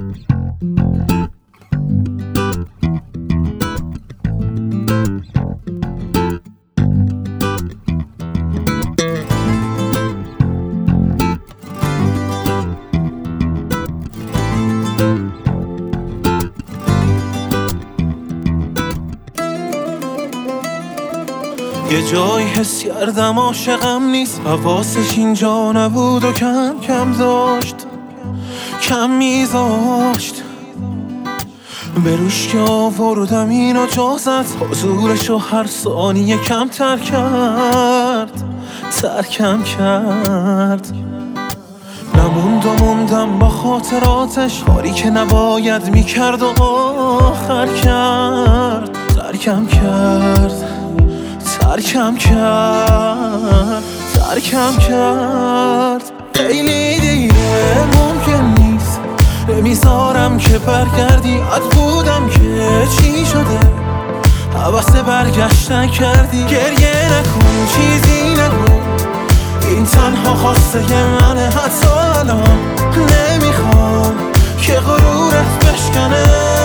یه جایی حس کردم عاشقم نیست، حواسش اینجا نبود و کم کم داشت، کم میذاشت به روش که آوردم اینو جا زد، حضورشو هر ثانیه کمتر کرد، ترکم کرد. نموند و موندم با خاطراتش، کاری که نباید میکرد و آخر کرد، ترکم کرد، ترکم کرد، ترکم کرد. خیلی دیره ممکن نیست، نمیذارم که برگردی. اد بودم که چی شده، حوث برگشتن کردی. گریه نکن چیزی نگو، این تنها خواسته منه. حتی الان نمیخوام که غرورت بشکنه.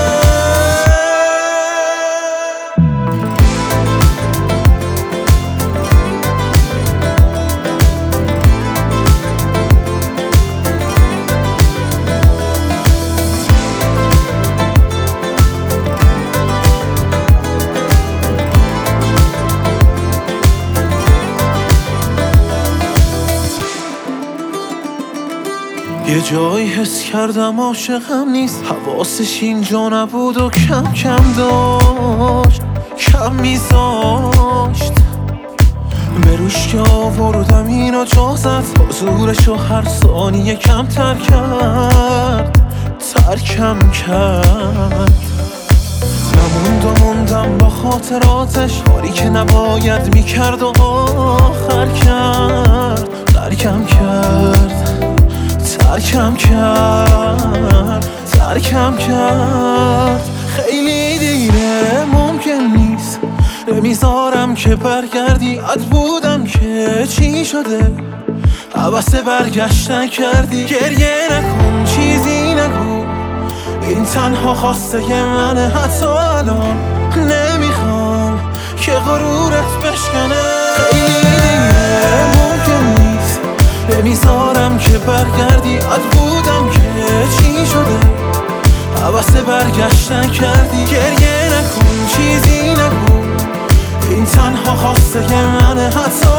یه جایی حس کردم عاشقم نیست، حواسش اینجا نبود و کم کم داشت، کم میذاشت به روش که آوردم اینو جا زد، حضورشو هر ثانیه کمتر کرد، ترکم کرد. نموند و موندم با خاطراتش، کاری که نباید میکرد و آخر کرد، ترکم کرد، ترکم کرد، ترکم کرد. خیلی دیره ممکن نیست، نمیذارم که برگردی. اد بودم که چی شده، حوث برگشتن کردی. گریه نکن چیزی نگو، این تنها خواسته منه. حتی الان نمیخوام که غرورت بشکنه. خیلی دیره ممکن نیست، نمیذارم که برگردی. اد بودم که چی شده، حوث برگشتن کردی. گریه نکن چیزی نگو، این تنها خواسته منه. حتی